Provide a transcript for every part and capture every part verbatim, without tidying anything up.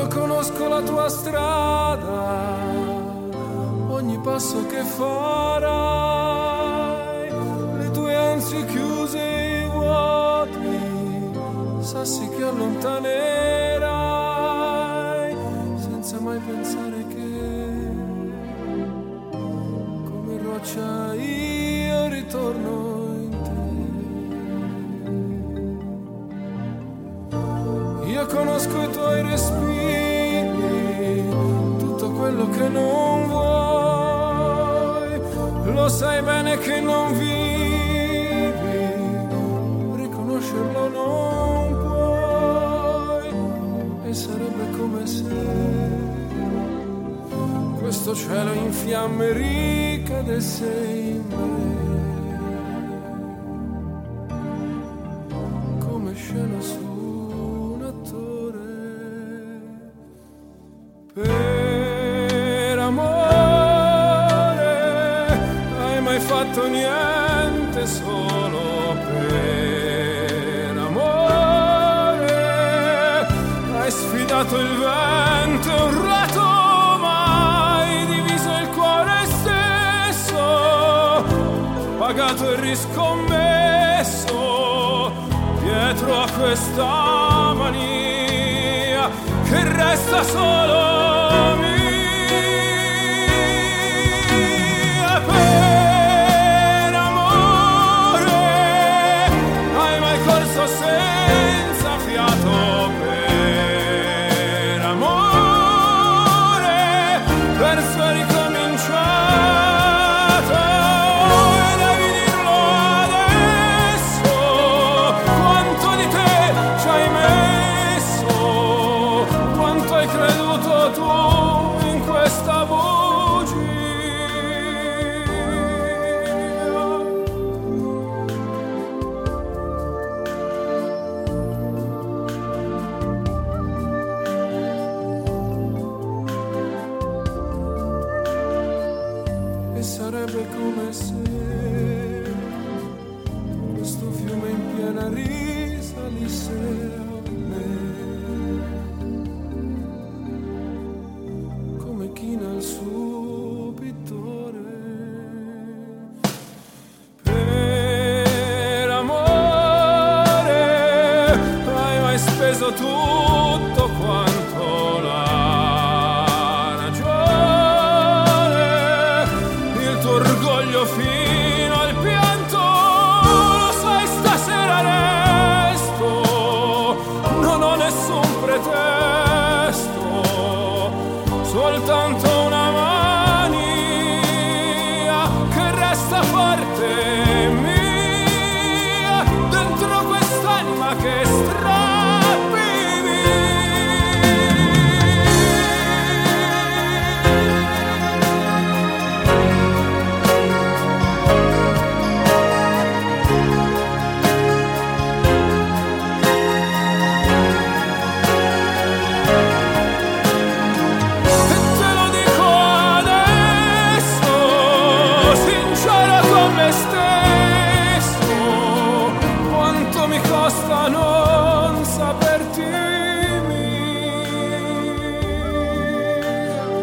Io conosco la tua strada, ogni passo che farai, le tue ansie chiuse e vuoti, sassi che allontanerai, senza mai pensare che, come roccia io ritorno in te. Io conosco i tuoi respiri, tutto quello che non vuoi, lo sai bene che non vivi, riconoscerlo non puoi, e sarebbe come se questo cielo in fiamme ricadesse in me, come scena su un attore. Per amore hai mai fatto niente, solo per amore hai sfidato il vento e urlato, mai diviso il cuore stesso, pagato e riscommesso dietro a questa mania che resta solo mia. Per amore hai mai corso senza fiato, per amore perso e ricominciato, e devi dirlo adesso, quanto di te ci hai messo, quanto hai creduto tu in questa bugia. E sarebbe come se questo fiume in piena risalisse a me, come china il suo pittore. Per amore hai mai speso tutto quanto la ragione, il tuo orgoglio fino al pianto, lo sai stasera resto, non ho nessun pretesto, soltanto una mania che resta forte mia, dentro quest'anima che strappivi. E te lo dico adesso, sincero con me stesso, quanto mi costa non saperti mia.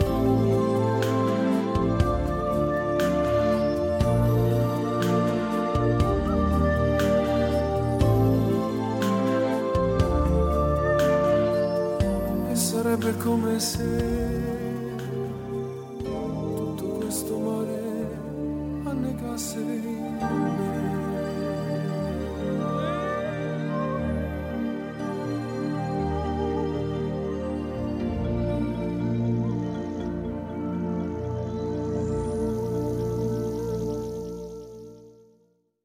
E sarebbe come se tutto questo mare annegasse in me.